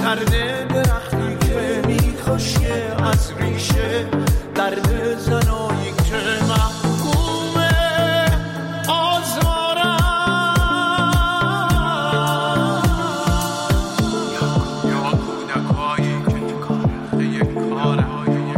درد درختی که میخوشه از ریشه، درد زنایی که محکومه آزارم. یا کودکایی که تو کاره یک کاره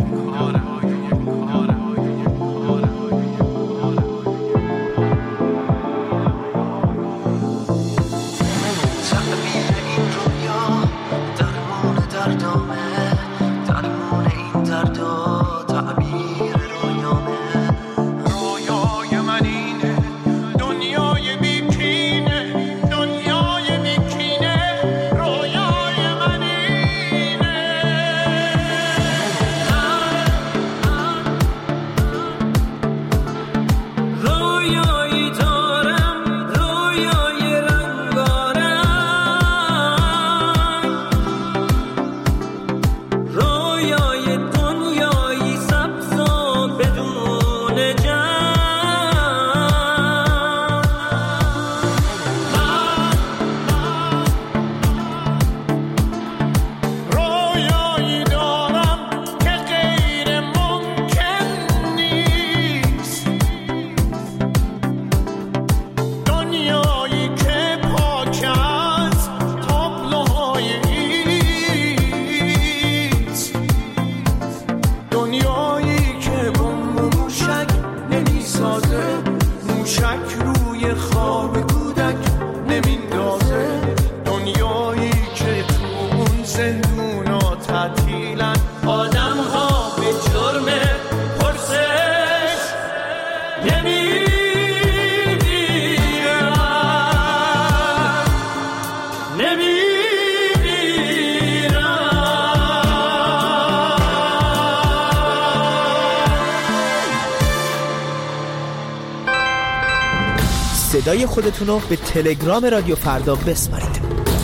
صدای خودتونو به تلگرام رادیو فردا بسپارید.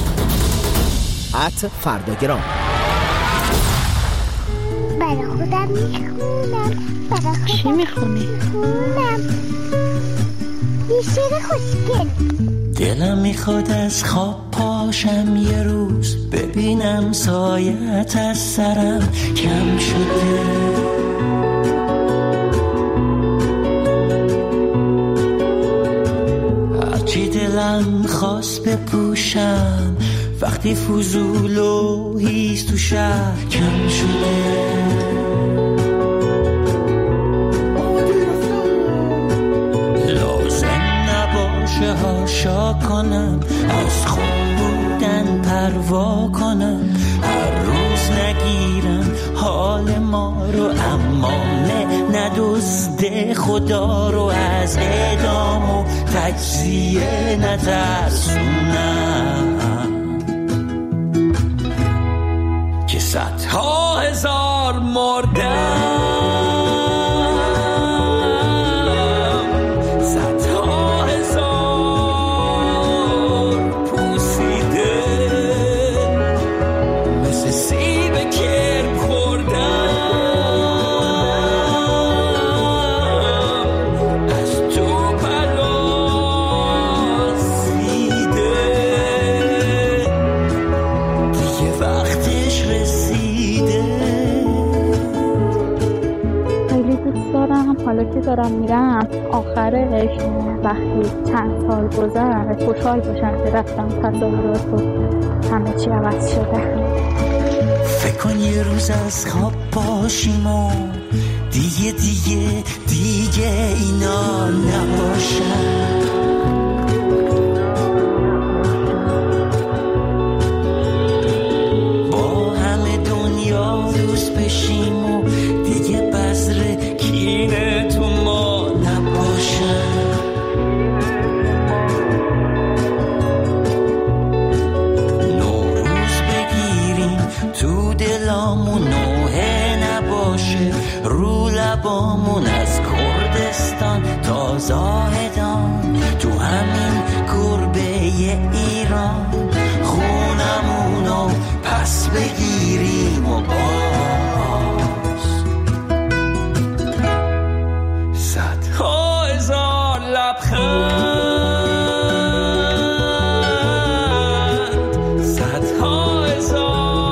@فرداگرام. برای خودم میخونم. چی میخونی؟ یه شعر خوشگل. دلم میخواد از خواب پاشم یه روز، ببینم سایت از سرم کم شده. دلم خواست بپوشم وقتی فضول و هیز تو شهر کم شده. لازم نباشه هاشا کنم، از خود بودن پروا کنم، هر روز نگیرم حال ما رو، اما ندزده خدا رو، از اعدام و تجزیه نترسونم که صدها هزار مردم، صدها هزار پوسیده مثل سیب کرم خوردم، حالا که دارم میرم آخرش وقتی چند سال گذشت خوشحال باشم که رفتم تظاهرات و همه چی عوض شده. فکر کن یه روز از خواب باشیم و دیگه اینا نباشن، با همه دنیا دوست بشیم و دیگه بذر کینه تو ما نباشن، نوروز بگیریم تو دلامون، نوحه نباشه رو لبامون، از کردستان تا زاهدان تو همین گربه ایران، خونمونو پس بگیریم و صدها هزار لبخند، صدها هزار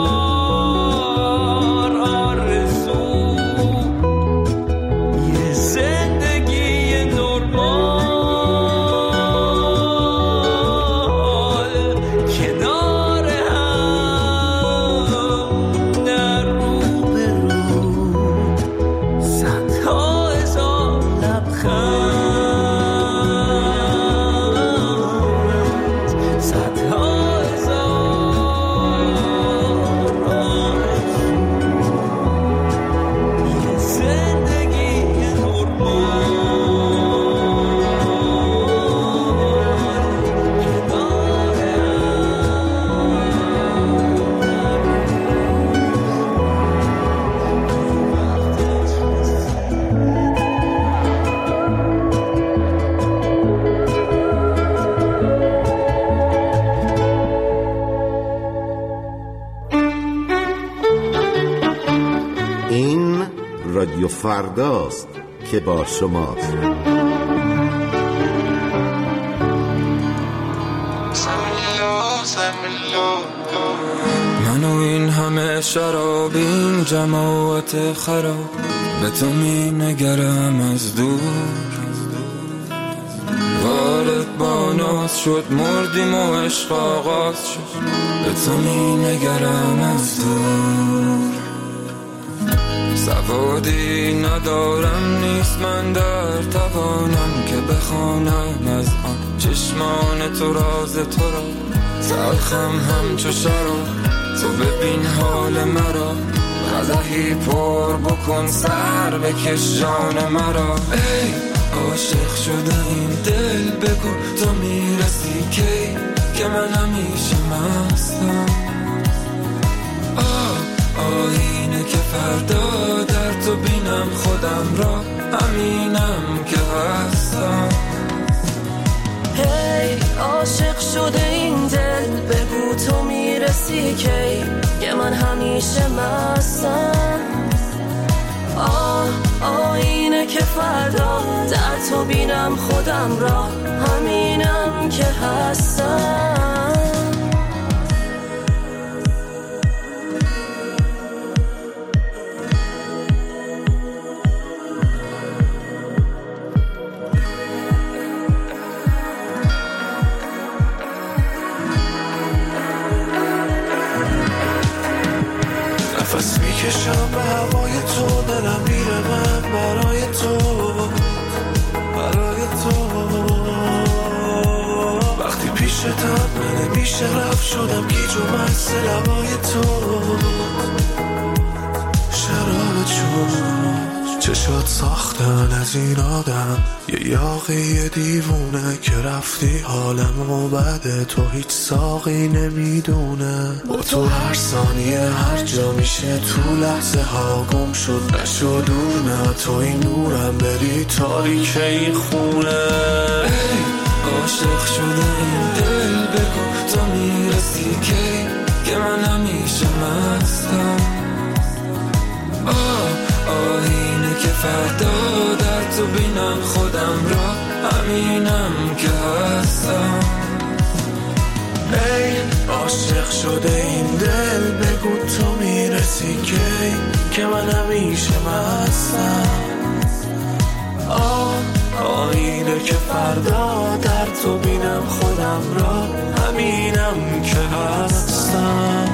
رادیو فرداست که با شماست. من و این همه شراب، این جماعت خراب، به تو می نگرم از دور. وارد با ناز شد، مردیم و عشق آغاز شد، به تو می نگرم از دور. سوادی ندارم، نیست من در توانم که بخوانم از آن چشمان تو راز تو را. تلخم همچو شراب، تو ببین حال مرا، قدحی پر بکن سر بکش جان مرا. ای عاشق شده این دل، بگو تو میرسی کی که من همیشه مستم. آینه که فردا در تو بینم خودم را، همینم که هستم. هی عاشق شده این دل، بگو تو میرسی کی که من همیشه مستم. آینه که فردا در تو بینم خودم را، همینم که هستم. نفس میکشم به هوای تو، دلم میره من برای تو، برای تو. وقتی پیشتم نمیشه رفت، شدم گیج و مست لبای تو. شراب چشات ساختن از این آدم، یه یاقی دیوونه که رفتی حالمو بده. تو هیچ ساقی نمیدونه، با تو هر ثانیه هر جا میشه تو لحظه ها گم شد. نشو دور نه تو این نورم، بری تاریک این خونه. ای عاشق شده این دل، بگو تو میرسی کی که من همیشه مستم. آینه که فردا در تو بینم خودم را، همینم که هستم. ای عاشق شده این دل، بگو تو میرسی کی که من همیشه مستم. آینه که فردا در تو بینم خودم را، همینم که هستم.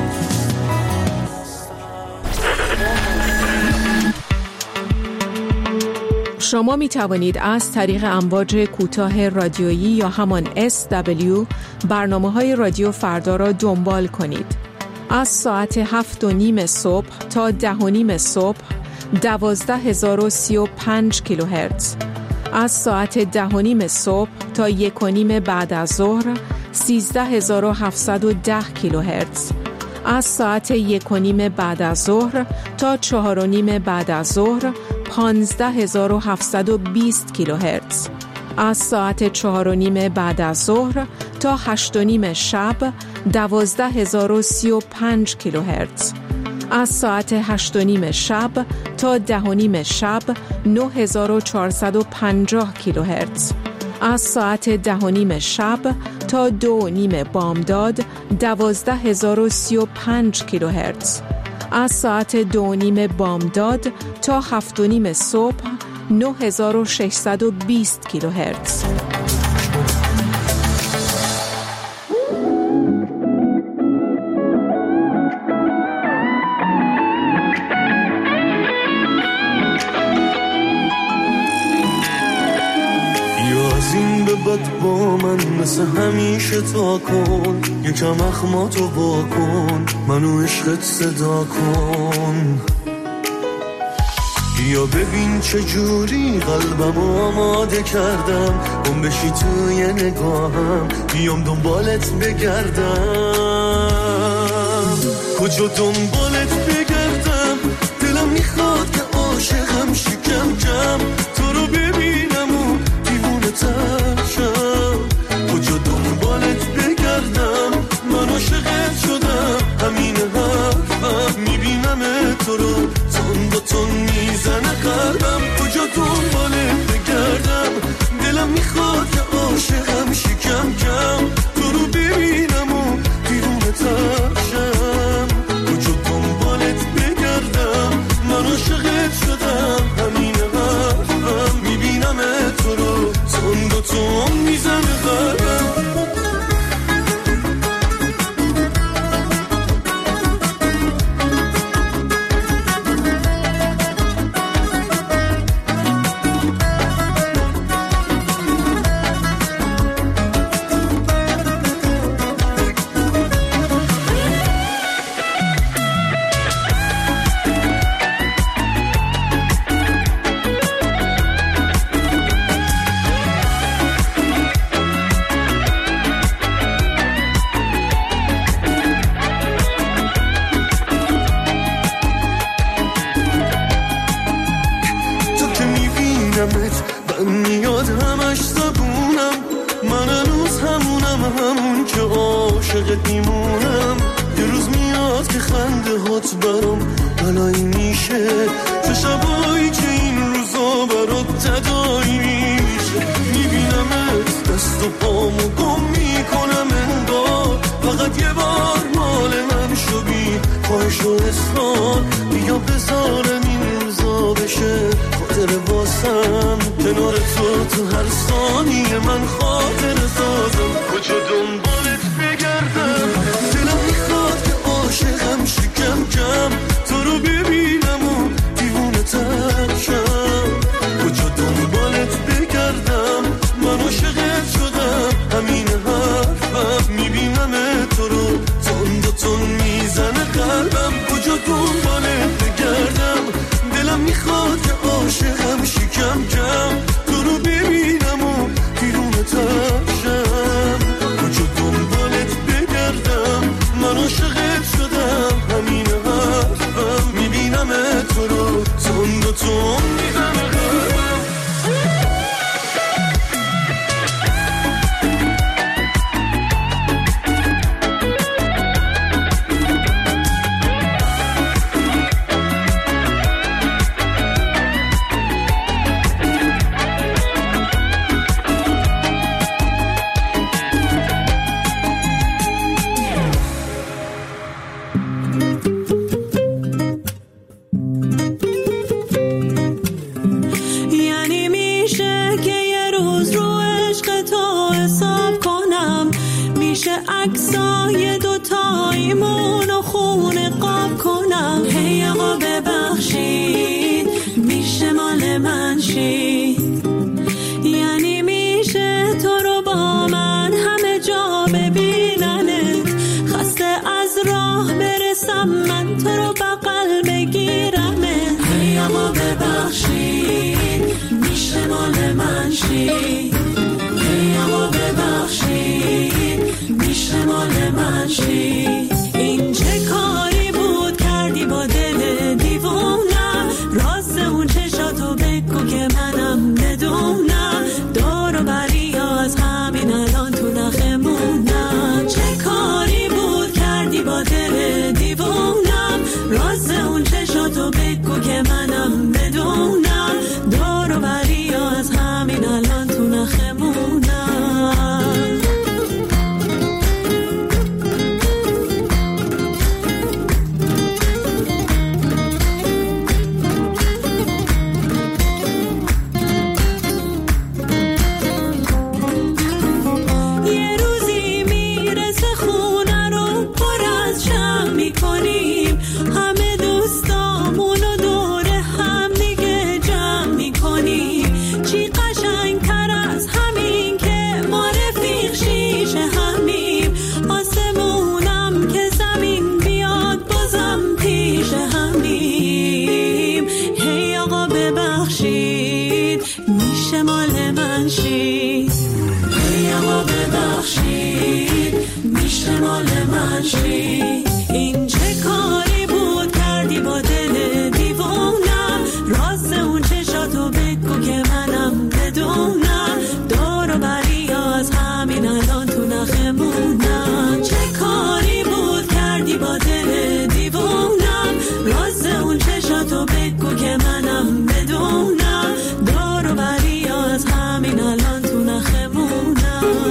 شما می توانید از طریق امواج کوتاه رادیویی یا همان SW برنامه‌های رادیو فردا را دنبال کنید. از ساعت 7:30 صبح تا 10:30 صبح 12035 کیلوهرتز. از ساعت 10:30 صبح تا 1:30 بعد از ظهر 13710 کیلوهرتز. از ساعت 1:30 بعد از ظهر تا 4:30 بعد از ظهر 15720 کیلوهرتز. از ساعت 4:30 بعد از ظهر تا 8:30 شب 12035 کیلوهرتز. از ساعت 8:30 شب تا 10:30 شب 9450 کیلوهرتز. از ساعت 10:30 شب تا 2:30 بامداد 12035 کیلوهرتز. از ساعت 2:30 بامداد تا 7:30 صبح 9620 کیلوهرتز. بعد با من مثل همیشه تا کن، یکم اخماتو با کن، منو عشقت صدا کن. یا ببین چجوری قلبمو آماده کردم، گم بشی توی نگاهم، بیام دنبالت بگردم. کجا دنبالت بگردم، دلم میخواد که عاشقم شکم کم، تو رو ببینم و دیوونه تر شم. کجا دنبالت بگردم، من عاشقت شدم، همین حرفم، میبینم تو رو تون با تون میزنه باهات برام بلایی میشه، چه شبایی که این روزا برات تدایی میشه. میبینمت دست و پامو گم میکنم انگار فقط یه بار مال من شو بی خواهش و اصرار. بیا بذارم این روزا بشه خاطر واسم، کنار تو هر ثانیه من خاطر سازم. کجا دنبالت بگردم، دلم میخواد که عاشقم شکم کم تو رو ببینم و دیوونه تر شم. کجا دنبالت بگردم، من عاشقت شدم همین حرفم. میبینم تو رو تند و تند میزنه قلبم. کجا دنبالت بگردم، دلم میخواد که عاشقم شکم کم تو رو ببینم و دیوونه تر شم. کجا دنبالت بگردم، من عاشقت شدم همین حرفم. میبینم تو رو تند و تند میزنه قلبم. عکسای دوتاییمون و خونه قاب کنم. هی آقا ببخشید میشه مال من شید، یعنی میشه تو رو با من همه جا ببیننت. خسته از راه برسم من تو رو بغل بگیرمت. هی آقا ببخشید میشه مال من شید، هی آقا ببخشید میشه مال من شید. این چه کاری بود کردی با دل دیوونم، راست اون چشاتو بگو که منم بدونم. دور و بری از همین الان تو نخمونم. چه کاری بود کردی با دل دیوونم، راست اون چشاتو بگو که منم بدونم. دور و بری از همین الان تو نخمونم. این چه کاری بود کردی با دل دیوونم، راست اون چشاتو بگو که منم بدونم. دور و بری از همین الان تو نخمونم. چه کاری بود کردی با دل دیوونم، راست اون چشاتو بگو که منم بدونم. دور و بری از همین الان تو نخمونم.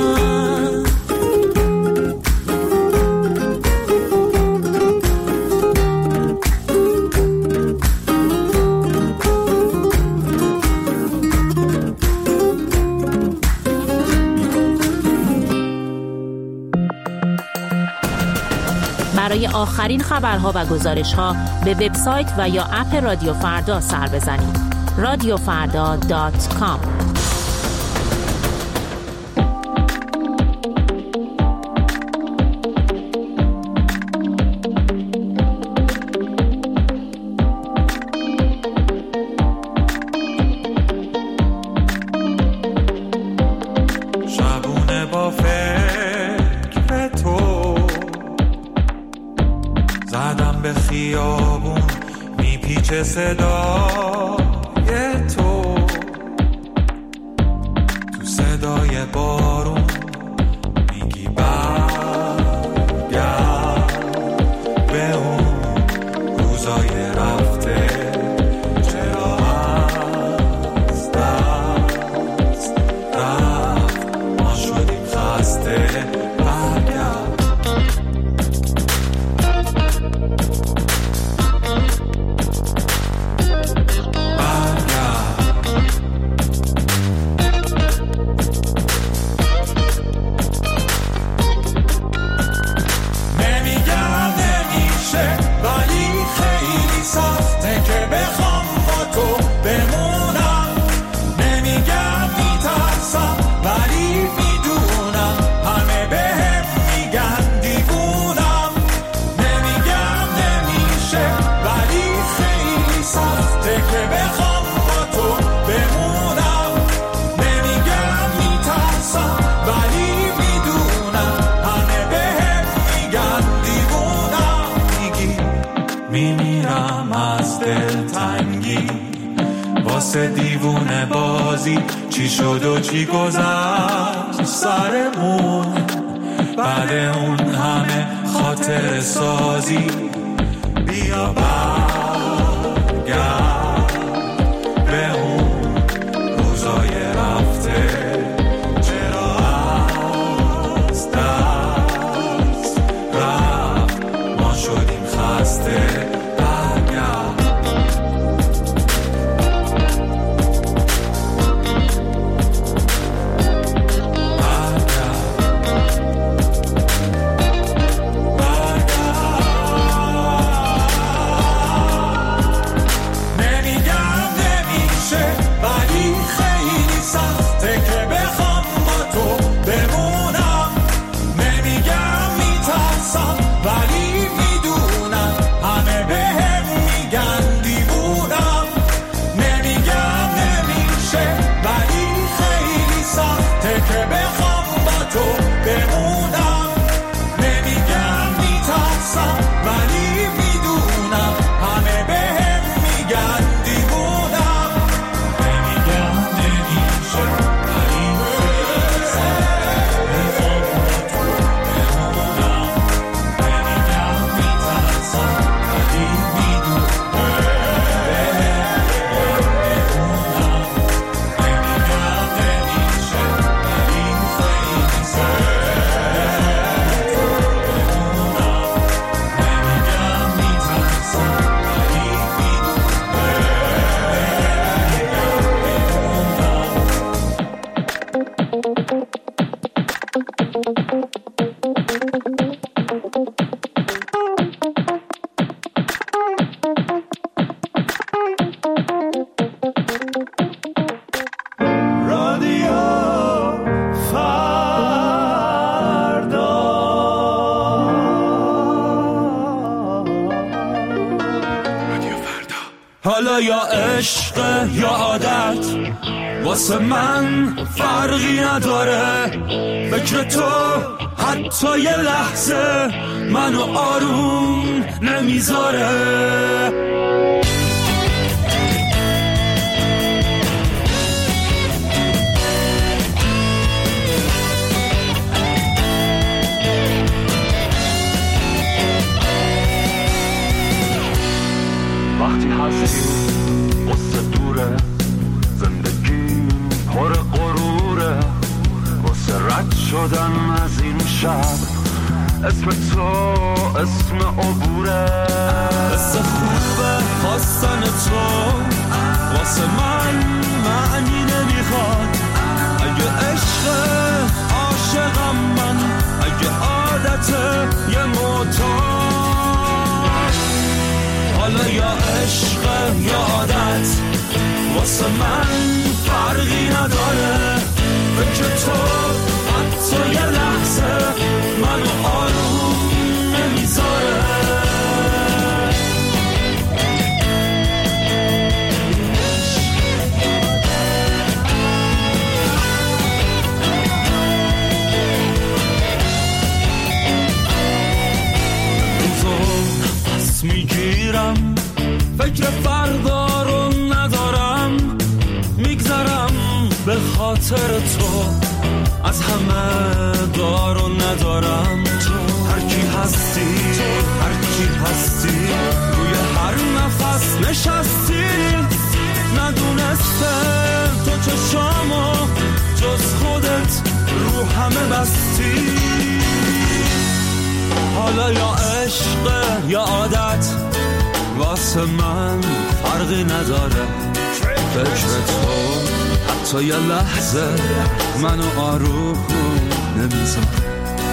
برای آخرین خبرها و گزارش‌ها به وبسایت و یا اپ رادیو فردا سر بزنید. radiofarda.com. شبونه با فکر تو زدم به خیابون میپیچه صدای تو صدای بارون میگی برگرد به اون میمیرم از دلتنگی واسه دیوونه بازی. چی شد و چی گذشت سرمون بعد اون همه خاطر سازی. بیا برگرد به اون روزای رفته، چرا از دست رفت ما شدیم خسته. حالا یا عشق یا عادت واسه من فرقی نداره. فکر تو حتی یه لحظه منو آروم نمیذاره. وقتی هستی واسه دوره، زندگی پر غروره، واسه رد شدن از این شب اسم تو اسم عبوره. حس خوبه خواستن تو واسه من معنی نمیخواد. اگه عشق عاشقم من، اگه عادت یه معتاد. حالا یا عشق یا عادت واسه من فرقی نداره. فکر تو حتی یه لحظه منو آروم نمیذاره. میگیرم فکر فردا رو ندارم، میگذرم به خاطر تو، از همه دار رو ندارم. تو هر کی هستی، هر کی هستی، روی هر نفس نشستی. ندونستم تو چشامو جز خودت رو همه بستی. حالا یا عشق یا عادت واسه من فرقی نداره. فکر تو حتی یه لحظه منو آروم نمیذاره.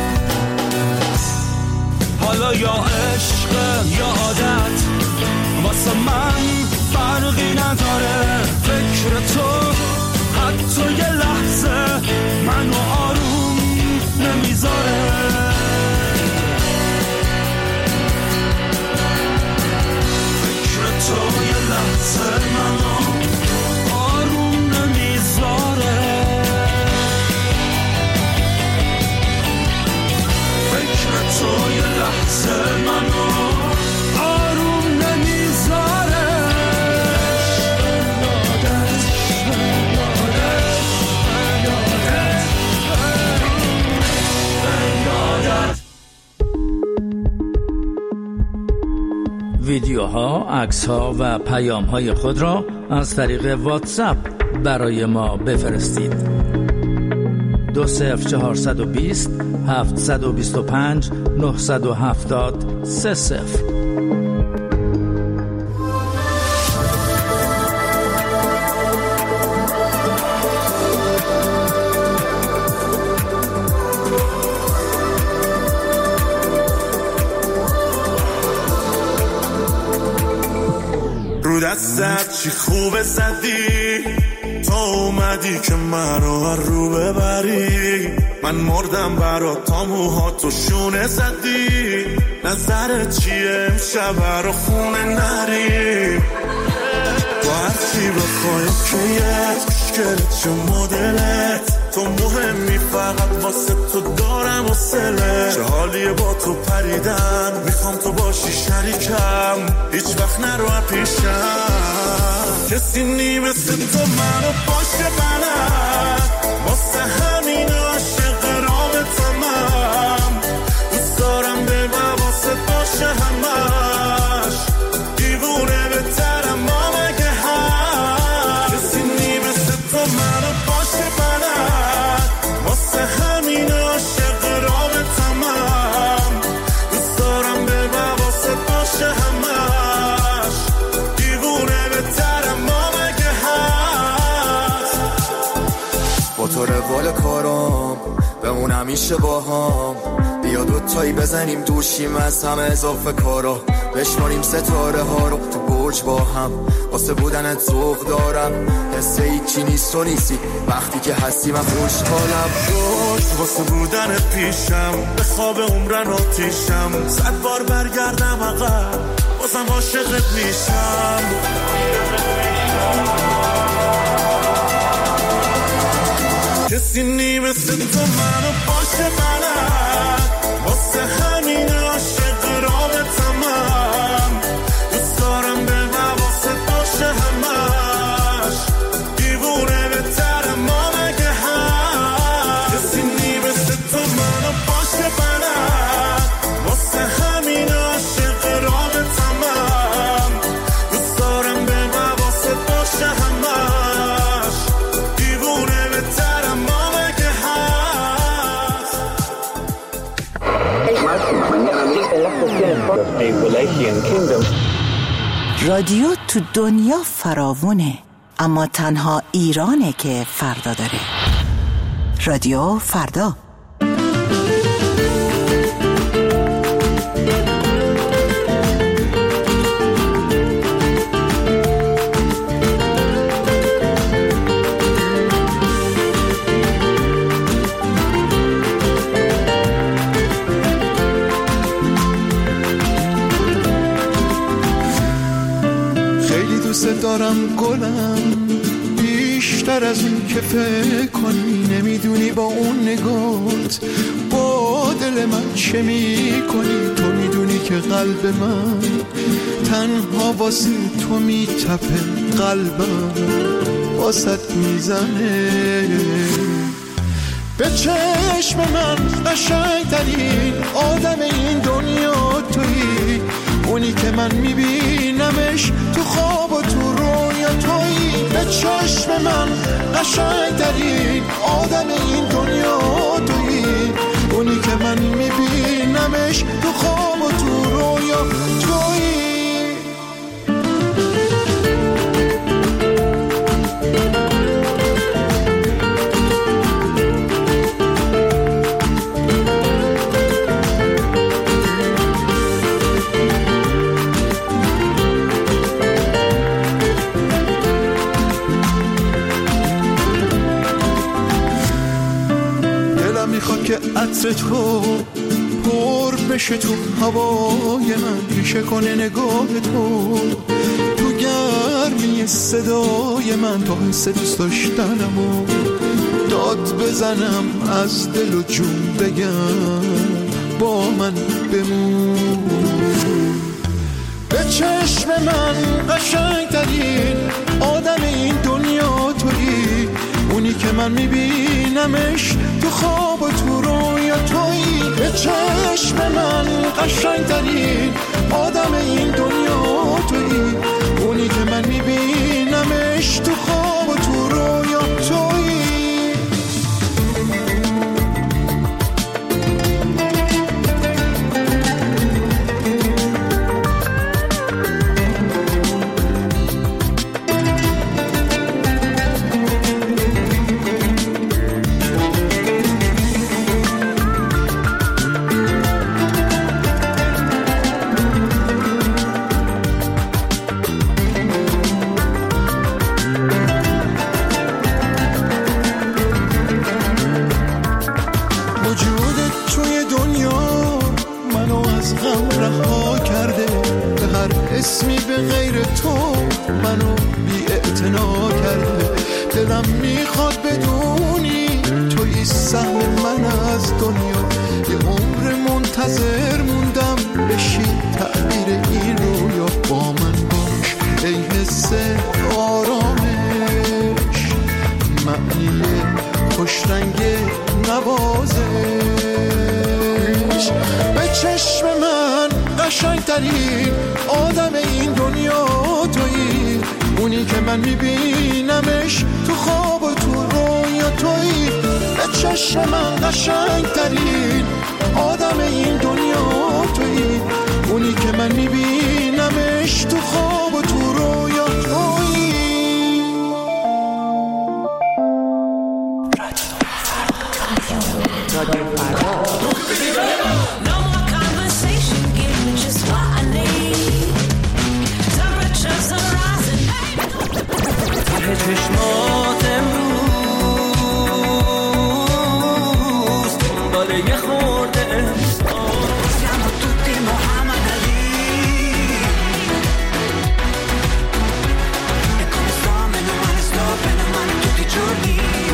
حالا یا عشق یا عادت واسه من فرقی نداره. فکر تو حتی یه لحظه منو آروم نمیذاره. تو یه لحظه منو آروم نمیذاره. فکر تو یه لحظه منو آروم ویدیوها، عکس‌ها و پیام‌های خود را از طریق واتساپ برای ما بفرستید. 20420 725 970 30. رو دستت چی خوبه زدی تا اومدی که من رو ببری. من مردم برات تا موهاتو شونه زدی. نظرت چیه امشب رو خونه نری. با هرچی بخوای کیت مشکلت چه مدلت تو مهمی فقط واسه تو دارم و سله. چه حالیه با تو پریدن میخوام تو باشی شریکم هیچ وقت نرو پیشم. کسی نی مثل تو منو باشه بلد واسه همین عاشق رابطمم. دوست دارم به واسه باشه همش دیوونه بهترم ما مگه هم. کسی نی مثل تو منو باشه بلد واسه همین عاشق رابطمم. دوست دارم به واسه باشه همش دیوونه بهترم ما مگه هست. با تو روال کارم بمون همیشه با هم. بیا دوتایی بزنیم دوشیم از همه اضافه کارا. بشماریم ستاره ها رو تو برج با هم. واسه بودنت ذوق دارم حس هیچی نیست تو نیستی وقتی که هستی من خوشحالم. واسه بودنت پیشم به خواب عمرن آتیشم. 100 بار برگردم عقب بازم عاشقت میشم. کسی نی مثل تو منو باشه بلد واسه همین عاشق رابطمم. دوست دارم به واسه باشه همش دیوونه بهترم ما مگه هم. کسی نی مثل تو منو باشه بلد واسه همین عاشق رابطمم. دوست دارم به واسه باشه همش دیوونه بهترم ما مگه هست. رادیو تو دنیا فراوونه اما تنها ایرانه که فردا داره. رادیو فردا. دارم گلم بیشتر از اون که فکر کنی. نمیدونی با اون نگات با دل من چه میکنی. تو میدونی که قلب من تنها واسه تو میتپه. قلبم واسط میزنه. به چشم من قشنگترین آدم این دنیا تویی. اونی که من میبینمش تو خواب و تو رویا تویی. به چشم من قشنگترین آدم این دنیا تویی. اونی که من میبینمش تو خواب و تو رویا تویی. که عطر تو پر بشه تو هوای من. ریشه کنه نگاه تو تو گرمی صدای من. تا حس دوست داشتنم و داد بزنم از دل و جون بگم با من بمون. به چشم من قشنگترین آدم این دنیا تویی. اونی که من میبینمش تو خواب و تو رویا تویی. به چشم من قشنگترین آدم این دنیا تویی، اونی که من میبینمش تو خواب و تو رویا تویی. اسمی به غیر تو منو بی اعتنا کرده. دلم میخواد بدونی توی سهم من از دنیا، یه عمر منتظر موندم بشی تعبیر این رویا. با من باش ای حس آرامش، معنی خوشرنگ نوازش. به چشم من قشنگترین آدم این دنیا تویی، اونی که من میبینمش تو خواب و تو رویا تویی. به چشم من قشنگترین آدم این دنیا تویی، اونی که من میبینمش تو خواب و تو رویا تویی. چشمات امروز دنبال یه خورده siamo tutti Muhammad Ali e come sto meno male tutti i giorni.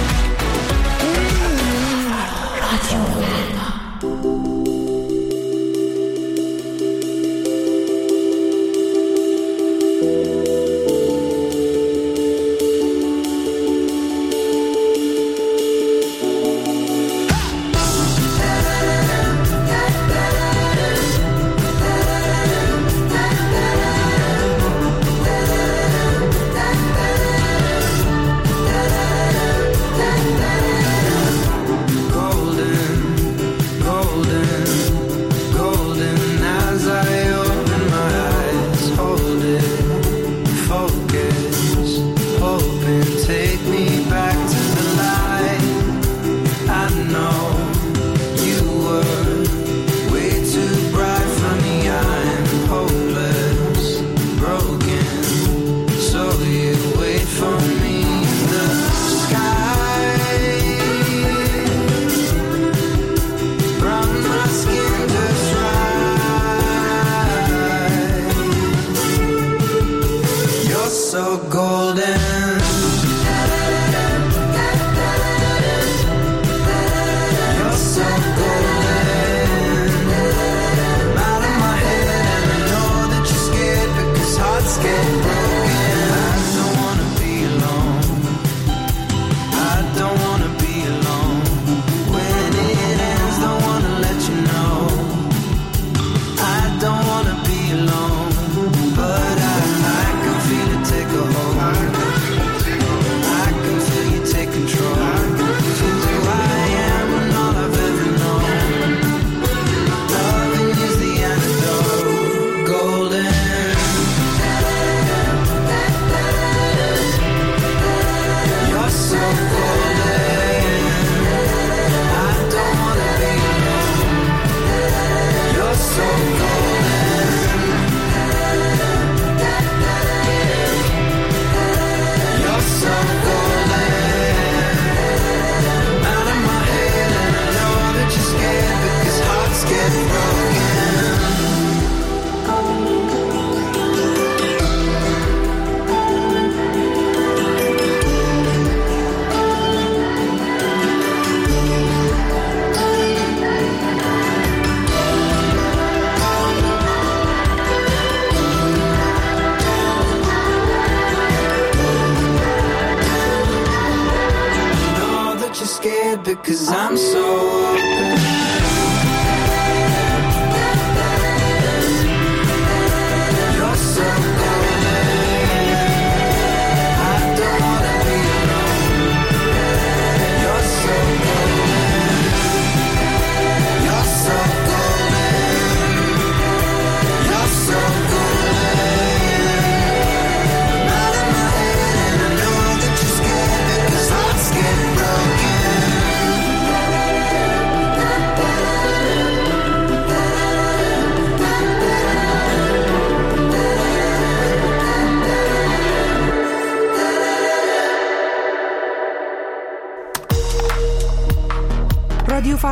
Because I'm so open.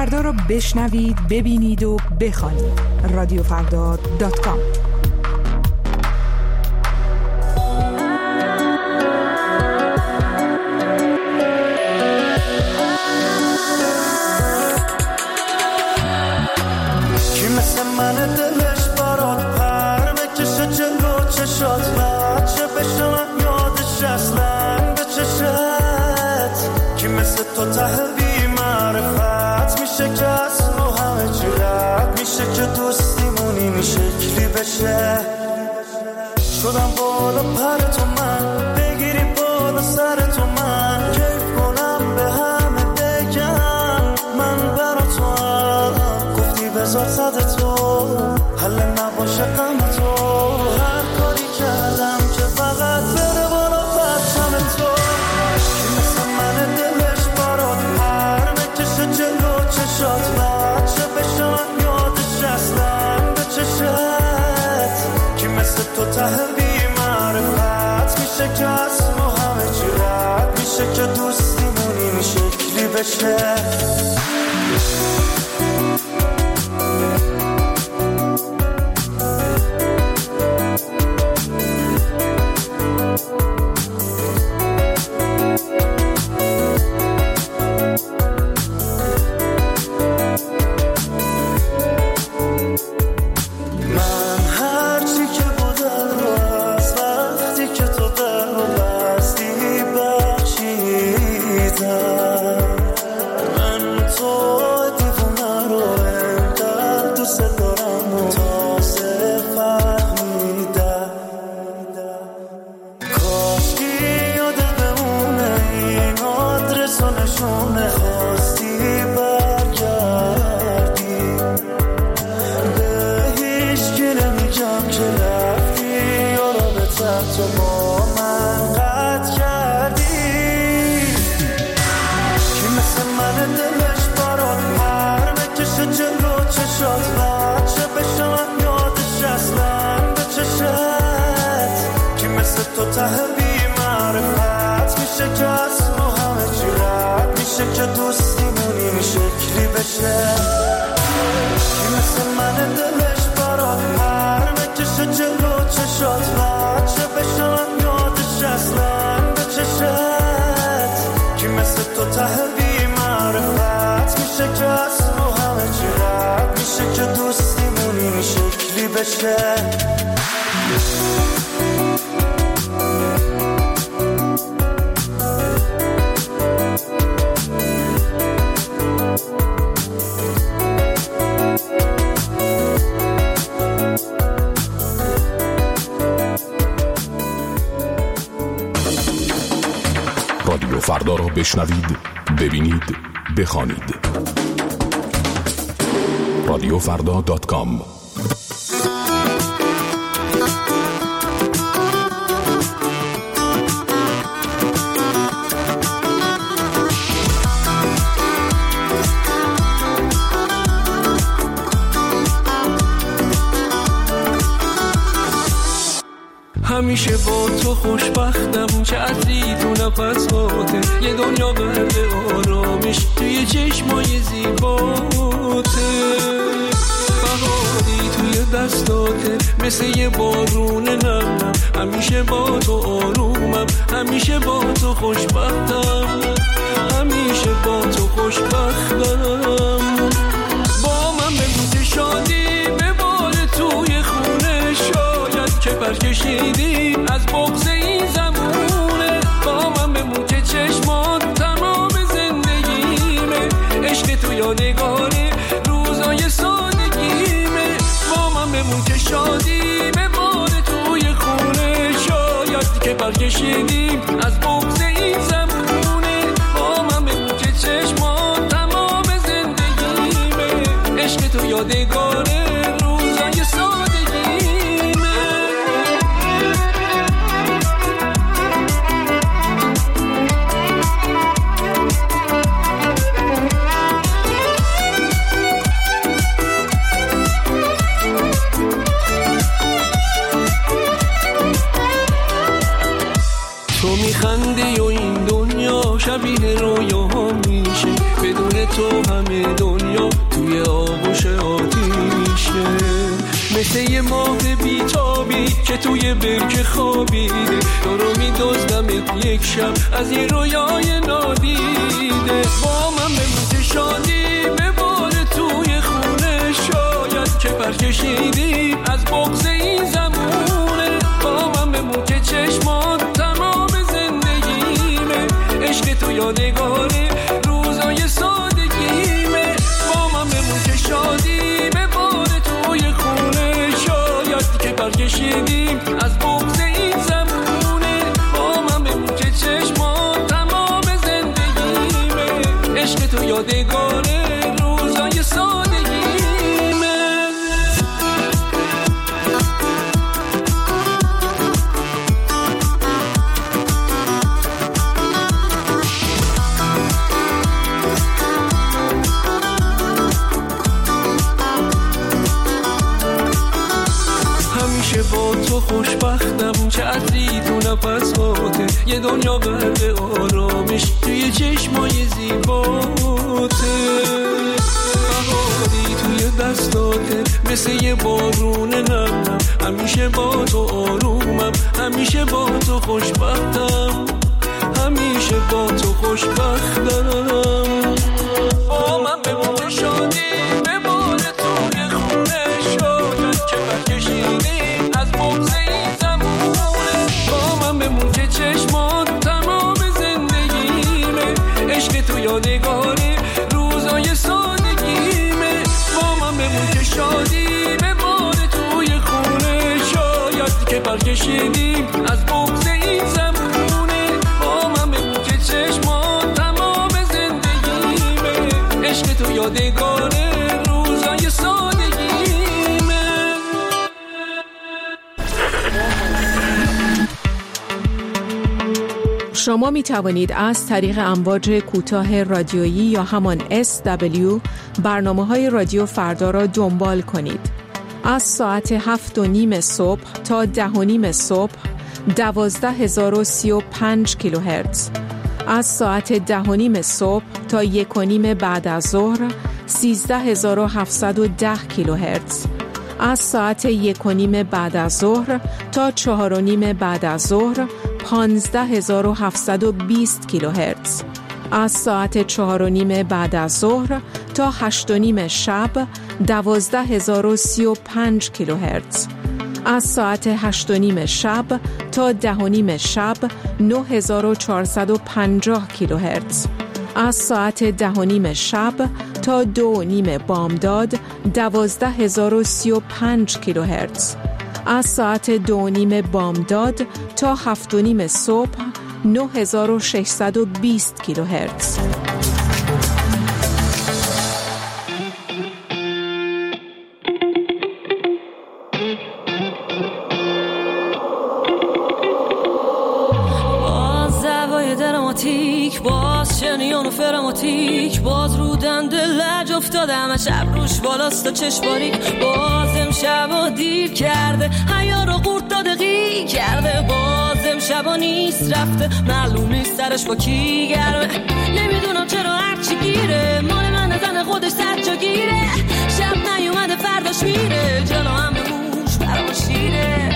فردا رو بشنوید، ببینید و بخوانید. رادیوفردا.com. شدم بالا پر تو من، بگیری بالا سر تو من، کیف کنم به همه بگم من برا تو هم. گفتی بذار صد تو حل نباشه غم تو، هر کاری کردم که فقط بره بالا پرچم تو. کی مثل من دلش برات پر بکشه جلو چشات، بچه بشم یادش اصلا به چشت. کی مثل تو ته که از ما همه چی رد میشه، که دوستیمون این شکلی بشه. رادیو فردا را بشنوید، ببینید، بخوانید. رادیوفردا.com. همیشه با تو خوشبختم، چه عطری تو نفساته، یه دنیا برد آرامش توی چشمای زیباته، بهاری توی دستاته مثل یه بارون نرمم، همیشه با تو آرومم، همیشه با تو خوشبختم، همیشه با تو خوشبختم. با من بگو شادی به بار توی خونه، شاید که برکشیدی از بغض این زمونه. با من بمون که چشمات تمام زندگیمه، عشق تو یادگاره روزای سادگیمه. با من بمون که شادی به بار توی خونه، شاید که برکشیدی از بغض این زمونه. با من بمون که چشمات تمام زندگیمه، عشق تو یادگاره روزای سادگیمه. شبیه رویاها میشه، بدون تو همه دنیا توی آغوش آتیشه. مثل یه ماه بیتابی که توی برکه خوابیده، تو رو میدزدم یک شب از این رویای نادیده. با من بمون شادی بباره توی خونه، شاید که پرکشیدیم از بغض این زمونه. با من بمون که چشمات تمام زندگیمه، عشق تو یادگاره روزای سادگیمه. با من بمون که شادی بباره توی خونه، شاید که پرکشیدیم از بغض این زمونه. با من بمون که چشمات تمام زندگیمه، عشق تو یادگاره روزای سادگیمه. همیشه با تو خوشبختم، چه عطری تو نفساته، یه دنیا غرق آرامش توی چشمای زیباته. بهاری توی دستاته مثل یه بارون نم، همیشه با تو آرومم، همیشه با تو خوشبختم، همیشه با تو خوشبختم. با من بمون شادی بباره توی خونه، شاید که برکشیدیم از بغض این زمونه. با من بمون که چشمات تمام زندگیمه، عشق تو یادگاره روزای سادگیمه. با من بمون که شادی بباره توی خونه، شاید که برکشیدیم از بغض این زمونه. با من بمون که چشمات تمام زندگیمه، عشق تو یادگاره روزای سادگیمه. شما می توانید از طریق امواج کوتاه رادیویی یا همان SW برنامه‌های رادیو فردا را دنبال کنید. از ساعت 7:30 صبح تا 10:30 صبح 12035 کیلوهرتز، از ساعت 10:30 صبح تا 1:30 بعد از ظهر 13710 کیلوهرتز، از ساعت 1:30 بعد از ظهر تا 4:30 بعد از ظهر 15720 کیلوهرتز، از ساعت 4:30 بعد از ظهر تا 8:30 شب 12035 کیلوهرتز، از ساعت 8:30 شب تا 10:30 شب 9450 کیلوهرتز، از ساعت 10:30 شب تا 2:30 بامداد 12035 کیلوهرتز، از ساعت 2:30 بامداد تا 7:30 صبح 9620 کیلوهرتز. باز شنیان و فراماتیک، باز رو دنده لج افتادم از شب روش بالاست و چشماریک. باز امشبا دیر کرده حیا رو قورت داده قی کرده، باز امشبا نیست رفته معلوم نیست سرش با کی گرمه. نمیدونم چرا هرچی گیره مال من زن خودش سر جا گیره، شب نیومده فرداش میره جلو هم به موش برام شیره.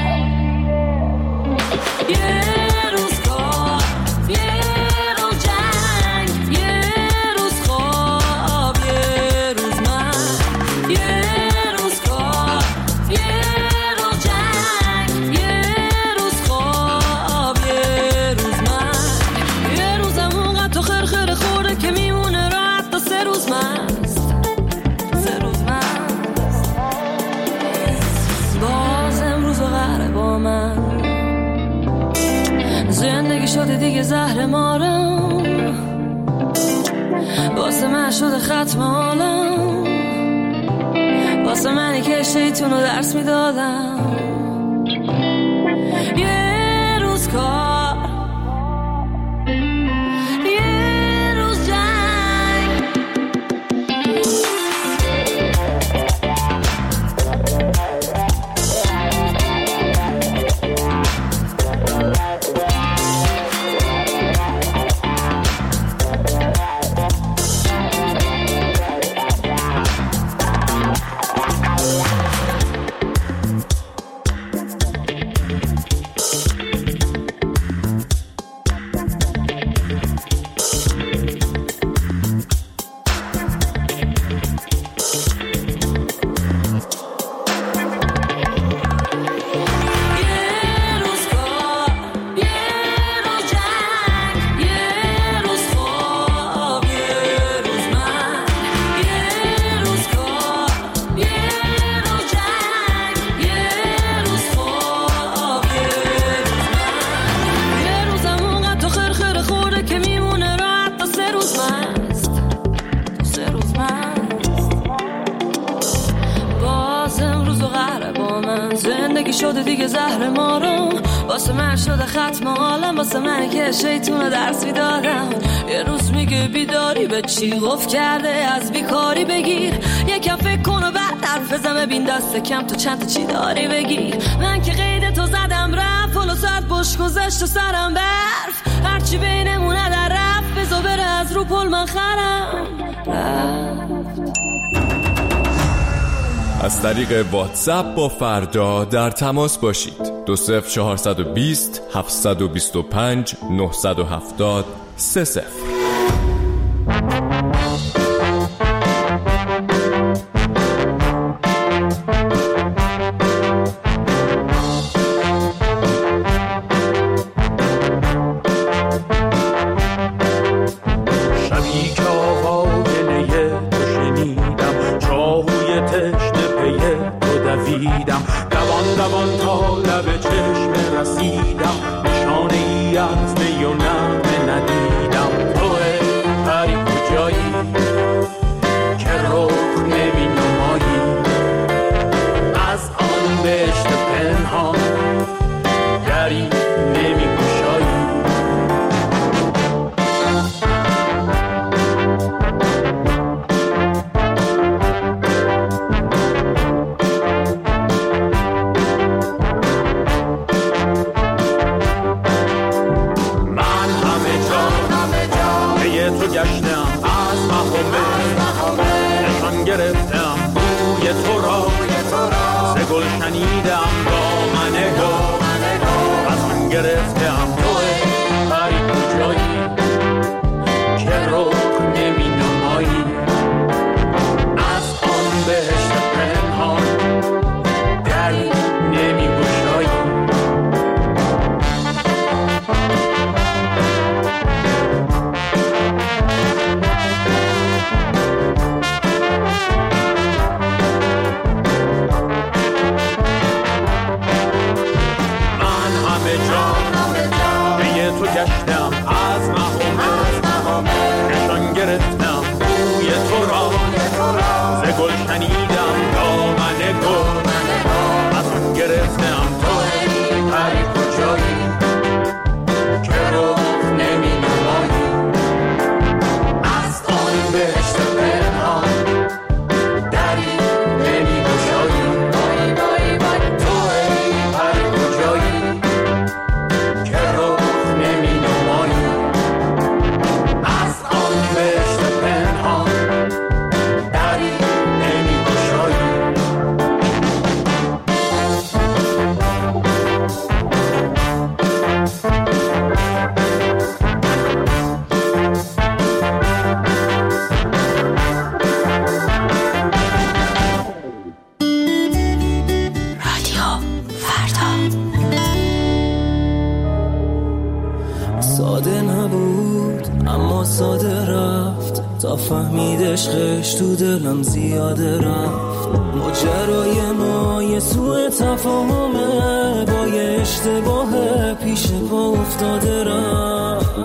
زندگی شده دیگه زهر مارم، واسه من شده ختم حالم، واسه منی که شیطونو درس میدادم. یه روز کار یه روز جنگ، که زهر مارم واسه من شده ختم عالم، واسه من که شیطون درس میدادم. یه روز میگه بیداری به چی گفت کرده از بیکاری بگیر، یکم فکر کن و بعد حرف بزن، ببین دست کم تو چند تا چی داری بگیر. من که قید تو زدم رفت پلو ساعت بش گذشت و سرم برف، هرچی بینمونه در رفت بزو بره از رو پل من خرم رفت. از طریق واتساپ با فردا در تماس باشید. 20420 725 970 30. دوان تا لب چشم رسیدم، نشانه ای از می و نغمه ندیدم. توه پری کجایی که رخ نمی نمایی، از آن بهشت پنهان دری نمی گشایی. گرفتم بوی تو را ز گل شنیدم دامن گل از من گرفتم. توی پری کجایی که رخ نمی نمایی، از آن بهشت پنهان دری نمی گشایی. گشتم از مهمه نشان گرفتم بوی تو را ز گل شنیدم دامن گل از من گرفتم. توی پری کجایی که رخ نمی نمایی، از آن بهشت پنهان دری نمی گشایی. توی پری کجایی که رخ نمی نمایی، از آن بهشت پنهان دری نمی گشایی. ساده نبود اما ساده رفت، تا فهمید عشقش تو دلم زیاده رفت. ماجرای ما یه سوء تفاهمه، با یه اشتباه پیش پا افتاده رفت.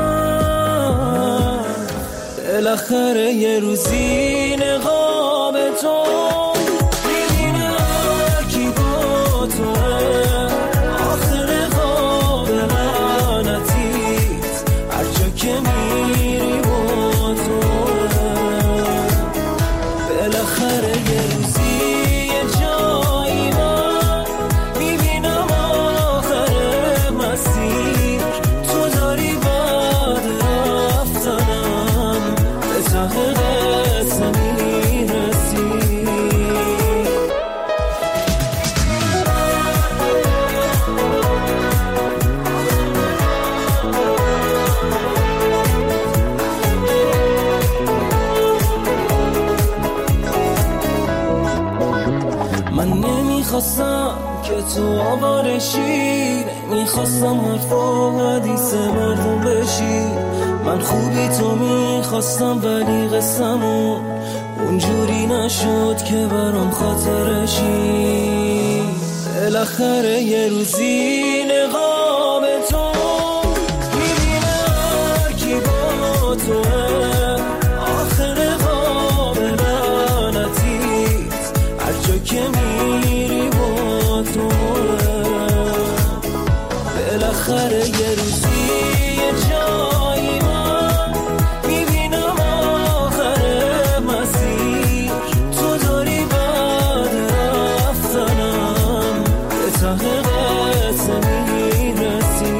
بالاخره یه روزی نقاب تو میبینه کی با توه، آخر خواب لعنتیت هر جا که میری با توه. بالاخره یه روزی یه جایی من میبینم آخر مسیر تو داری بعد رفتنم به ته قصه میرسی. من نمیخواستم که تو آوارشی، نمیخواستم حرف و حدیث مردم بشی. من خوبی تو میخواستم ولی قسمون اونجوری نشد که برام خاطرشی. بالاخره یه روزی نقاب تو میبینه هر کی با توه، آخر خواب لعنتیت هر جا که میری با توه. آخره یه روزی یه جایی من میبینم آخره مسیر تو داری بعد رفتنم به ته قصه میرسی.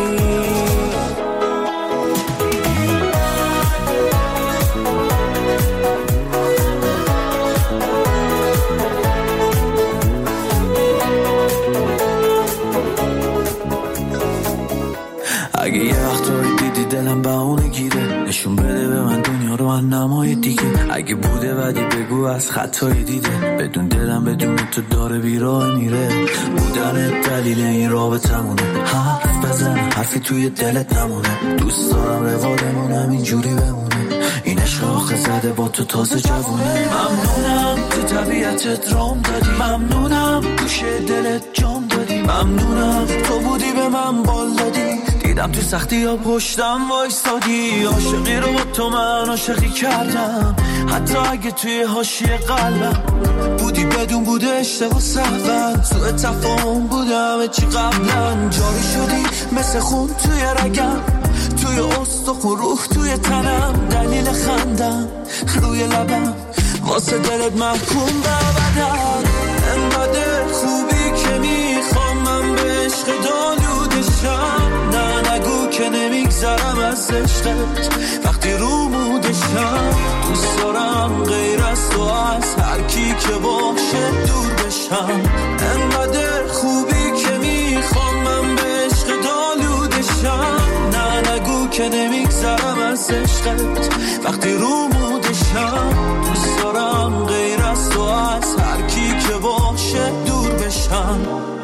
اگه یه وقتایی دیدی دلم بهونه گیره نشون بده به من دنیا رو نمای دیگه. اگه بوده بدی بگو از خطای دیده بدون دلم بدون تو داره بیراه میره. بودن دلیل این رابطمونه حرف بزن حرفی توی دلت نمونه. دوست دارم روادمونم اینجوری بمونه این عشق آخه زده با تو تازه جوونه. ممنونم تو طبیعتت رام دادی ممنونم گوشه دلت جام دادی ممنونم تو بودی به من بال دادی دیدم تو سختی ها پشتم وایسادی. عاشقی رو با تو من عاشقی کردم حتی اگه توی حاشیه قلبم بودی بدون بوده اشتباه سهون سوء تفاهم بودم چی قبلا. جاری شدی مثل خون توی رگم توی استخون روح توی تنم دلیل خندم روی لبم واسه دلت محکوم ببدن. انقدر خوبی که میخوام من به عشق دالودشم نه نگو که نمیگذرم از عشقت وقتی رو مودشم. دوست دارم غیر از تو از هر کی که باشه دور بشم. انقدر خوبی که میخوام من به عشق دالودشم نه نگو که نمیگذرم از عشقت وقتی رو مودشم. دوست دارم غیر از تو از هر کی که باشه دور بشم.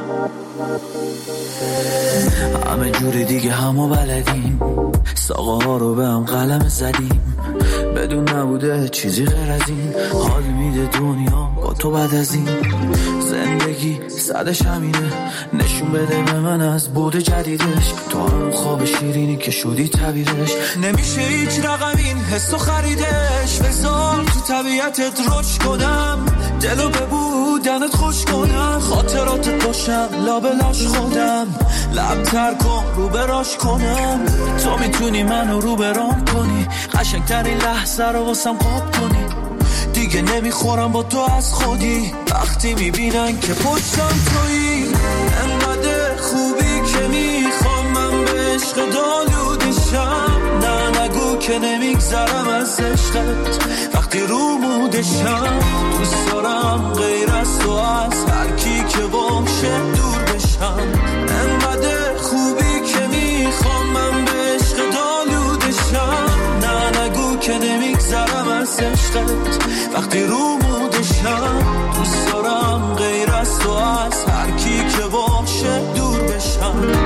همه جوری دیگه همو بلدیم ساقه ها رو به هم قلم زدیم بدون نبوده چیزی غیر از این. حال میده دنیا با تو بعد از این زندگی صدش همینه نشون بده به من از بود جدیدش. تو هم خواب شیرینی که شدی تعبیرش نمیشه هیچ رقم این حسو خریدش. بذار تو طبیعتت رشد کنم دلو به بودنت خوش کنم خاطراتت باشم لابلاش خودم لب تر کن رو براش کنم. تو میتونی منو رو برام کنی قشنگترین لحظه رو واسم قاب کنی. دیگه نمیخورم با تو از خودی وقتی میبینن که پشتم تویی. انقدر خوبی که میخوام من به عشق دالودشم نه نگو که نمیگذرم از عشقت وقتی رو مودشم. دوست دارم غیر از تو از هر کی که باشه دور بشم. انقدر خوبی که میخوام من به عشق دالودشم نه نگو که نمیگذرم از عشقت وقتی رو مودشم. دوست دارم غیر از تو از هر کی که باشه دور بشم.